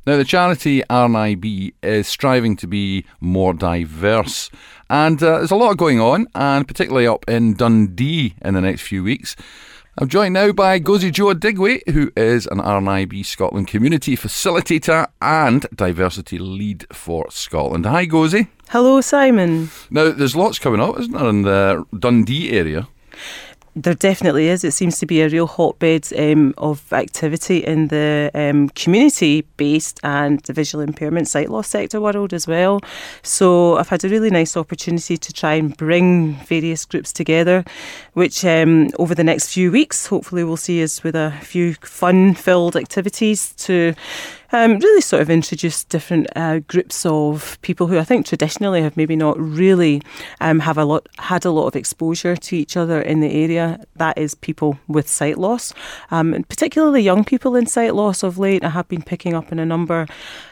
Now, the charity RNIB is striving to be more diverse, and there's a lot going on, and particularly up in Dundee in the next few weeks. I'm joined now by Gozie Jo Adigwe, who is an RNIB Scotland community facilitator and diversity lead for Scotland. Hi, Gozie. Hello, Simon. Now, there's lots coming up, isn't there, in the Dundee area? There definitely is. It seems to be a real hotbed of activity in the community-based and the visual impairment sight loss sector world as well. So I've had a really nice opportunity to try and bring various groups together, which over the next few weeks, hopefully we'll see us with a few fun-filled activities to really sort of introduce different groups of people who I think traditionally have maybe not really had a lot of exposure to each other in the area. That is people with sight loss, and particularly young people in sight loss of late. I have been picking up on a number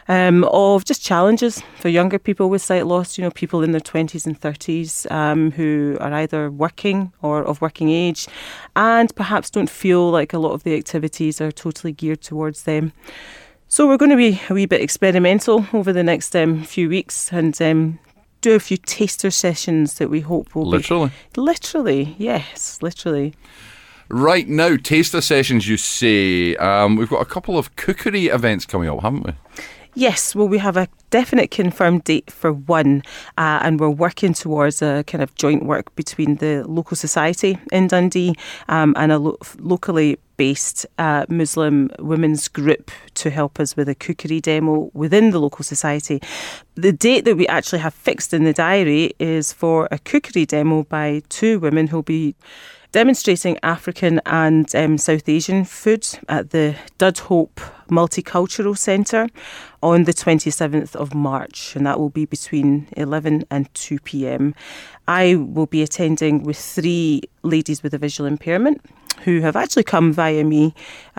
of just challenges for younger people with sight loss, people in their 20s and 30s who are either working or of working age and perhaps don't feel like a lot of the activities are totally geared towards them. So we're going to be a wee bit experimental over the next few weeks and do a few taster sessions that we hope will Literally? Literally, yes, literally. Right now, taster sessions, you say. We've got a couple of cookery events coming up, haven't we? Yes, well, we have a definite confirmed date for one, and we're working towards a kind of joint work between the local society in Dundee and a locally based Muslim women's group to help us with a cookery demo within the local society. The date that we actually have fixed in the diary is for a cookery demo by two women who'll be demonstrating African and South Asian food at the Dudhope Multicultural Centre on the 27th of March, and that will be between 11 and 2 p.m. I will be attending with three ladies with a visual impairment who have actually come via the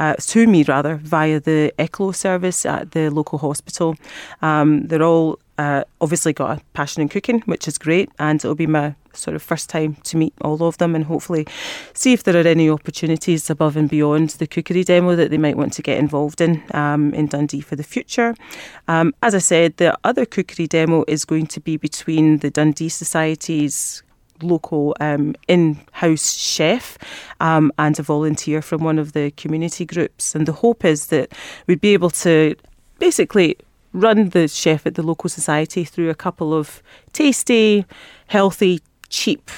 ECLO service at the local hospital. They're all obviously got a passion in cooking, which is great, and it'll be my sort of first time to meet all of them and hopefully see if there are any opportunities above and beyond the cookery demo that they might want to get involved in Dundee for the future. As I said, the other cookery demo is going to be between the Dundee Society's local in-house chef and a volunteer from one of the community groups. And the hope is that we'd be able to basically run the chef at the local society through a couple of tasty, healthy, cheap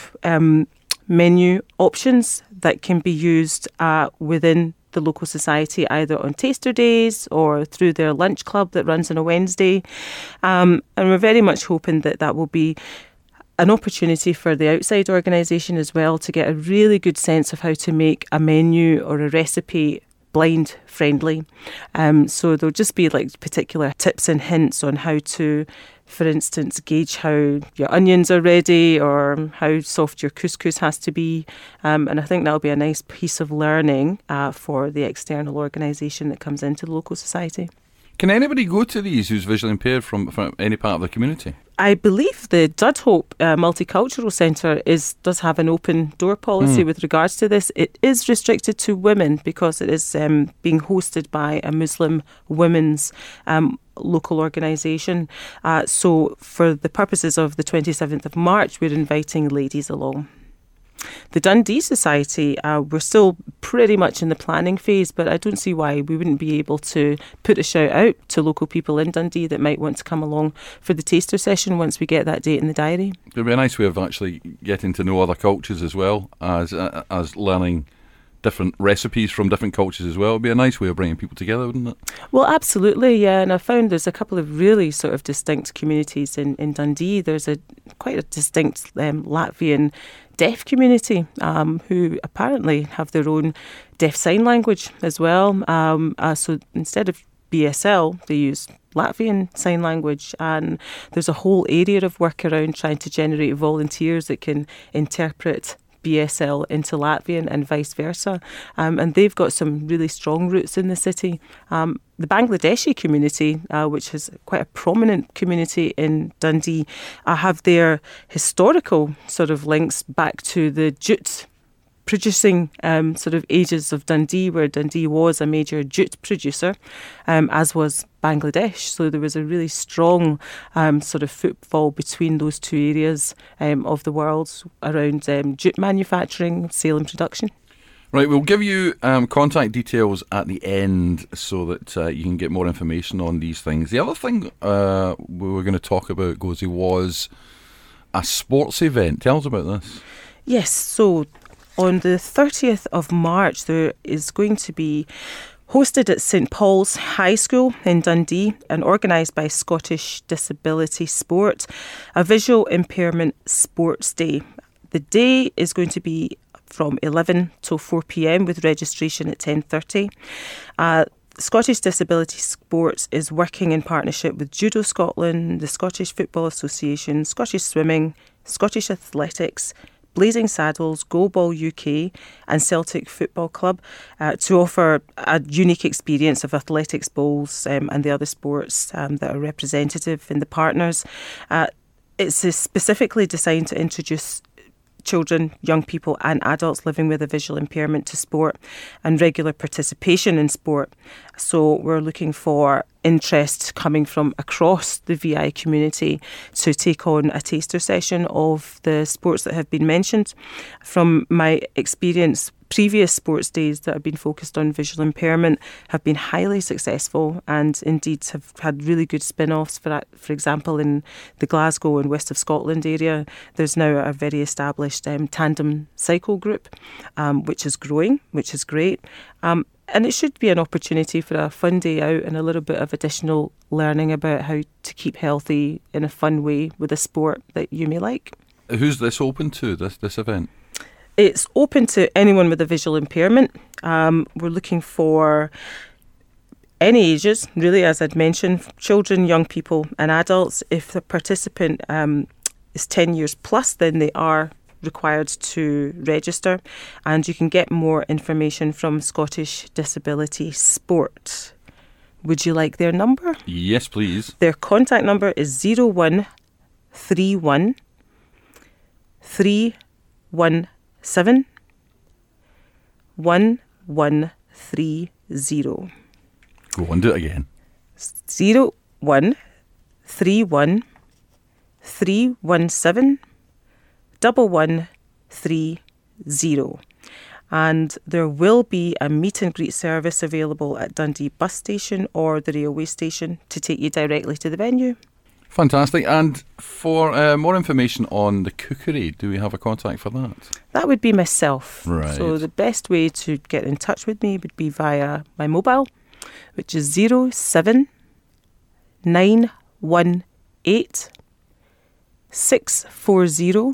menu options that can be used within the local society, either on taster days or through their lunch club that runs on a Wednesday. And we're very much hoping that will be an opportunity for the outside organisation as well to get a really good sense of how to make a menu or a recipe blind friendly. So there'll just be like particular tips and hints on how to, for instance, gauge how your onions are ready or how soft your couscous has to be. And I think that'll be a nice piece of learning for the external organisation that comes into the local society. Can anybody go to these who's visually impaired from any part of the community? I believe the Dudhope Multicultural Centre does have an open door policy with regards to this. It is restricted to women because it is being hosted by a Muslim women's local organisation. So for the purposes of the 27th of March, we're inviting ladies along. The Dundee Society, we're still pretty much in the planning phase, but I don't see why we wouldn't be able to put a shout out to local people in Dundee that might want to come along for the taster session once we get that date in the diary. It would be a nice way of actually getting to know other cultures as well as learning different recipes from different cultures as well. It would be a nice way of bringing people together, wouldn't it? Well, absolutely, yeah. And I found there's a couple of really sort of distinct communities in Dundee. There's quite a distinct Latvian deaf community who apparently have their own deaf sign language as well. So instead of BSL, they use Latvian sign language, and there's a whole area of work around trying to generate volunteers that can interpret BSL into Latvian and vice versa. And they've got some really strong roots in the city. The Bangladeshi community, which is quite a prominent community in Dundee, have their historical sort of links back to the Jute producing sort of ages of Dundee, where Dundee was a major jute producer, as was Bangladesh. So there was a really strong sort of footfall between those two areas of the world around jute manufacturing, sale and production. Right, we'll give you contact details at the end so that you can get more information on these things. The other thing we were going to talk about, Gozi, was a sports event. Tell us about this. Yes, so on the 30th of March, there is going to be hosted at St Paul's High School in Dundee and organised by Scottish Disability Sport, a visual impairment sports day. The day is going to be from 11 till 4 p.m. with registration at 10:30. Scottish Disability Sports is working in partnership with Judo Scotland, the Scottish Football Association, Scottish Swimming, Scottish Athletics, Blazing Saddles, Goalball UK and Celtic Football Club to offer a unique experience of athletics bowls and the other sports that are representative in the partners. It's specifically designed to introduce children, young people and adults living with a visual impairment to sport and regular participation in sport. So we're looking for interest coming from across the VI community to take on a taster session of the sports that have been mentioned. From my experience, previous sports days that have been focused on visual impairment have been highly successful and indeed have had really good spin-offs. For example, in the Glasgow and West of Scotland area, there's now a very established tandem cycle group, which is growing, which is great. And it should be an opportunity for a fun day out and a little bit of additional learning about how to keep healthy in a fun way with a sport that you may like. Who's this open to, this event? It's open to anyone with a visual impairment. We're looking for any ages, really, as I'd mentioned, children, young people and adults. If the participant is 10 years plus, then they are required to register, and you can get more information from Scottish Disability Sport. Would you like their number? Yes, please. Their contact number is 0131 317 1130. Go on, do it again. 0131 317 1130. And there will be a meet and greet service available at Dundee bus station or the railway station to take you directly to the venue. Fantastic. And for more information on the cookery, do we have a contact for that? That would be myself. Right. So the best way to get in touch with me would be via my mobile, which is 07918 640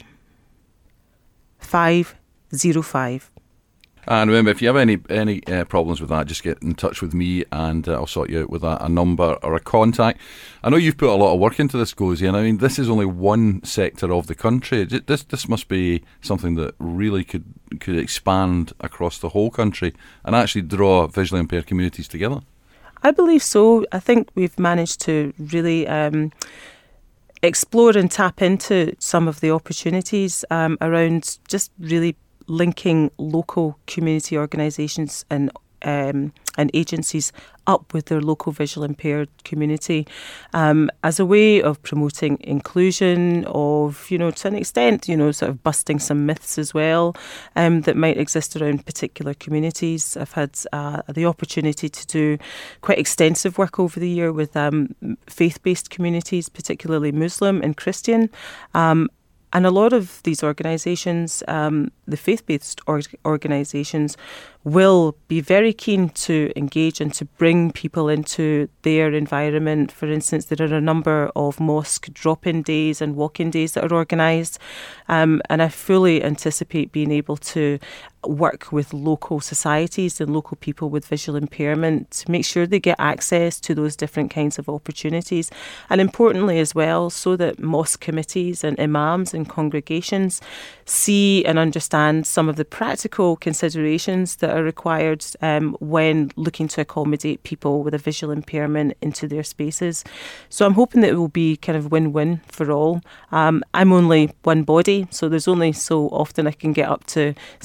505. And remember, if you have any problems with that, just get in touch with me and I'll sort you out with a number or a contact. I know you've put a lot of work into this, Gozi, and I mean, this is only one sector of the country. This must be something that really could expand across the whole country and actually draw visually impaired communities together. I believe so. I think we've managed to really explore and tap into some of the opportunities around just really linking local community organisations and agencies up with their local visual impaired community as a way of promoting inclusion, of, to an extent, sort of busting some myths as well that might exist around particular communities. I've had the opportunity to do quite extensive work over the year with faith-based communities, particularly Muslim and Christian. And a lot of these organisations, the faith-based organisations, will be very keen to engage and to bring people into their environment. For instance, there are a number of mosque drop-in days and walk-in days that are organised. And I fully anticipate being able to work with local societies and local people with visual impairment to make sure they get access to those different kinds of opportunities. And importantly as well, so that mosque committees and imams and congregations see and understand some of the practical considerations that are required when looking to accommodate people with a visual impairment into their spaces. So I'm hoping that it will be kind of win-win for all. I'm only one body, so there's only so often I can get up to some of the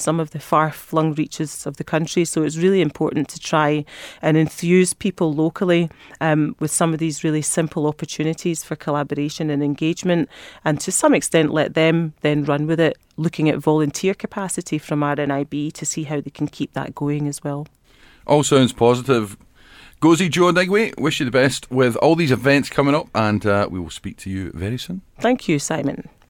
far-flung reaches of the country. So it's really important to try and enthuse people locally with some of these really simple opportunities for collaboration and engagement, and to some extent let them then run with it, looking at volunteer capacity from RNIB to see how they can keep that going as well. All sounds positive. Gozi Jo Odigwe, wish you the best with all these events coming up, and we will speak to you very soon. Thank you, Simon.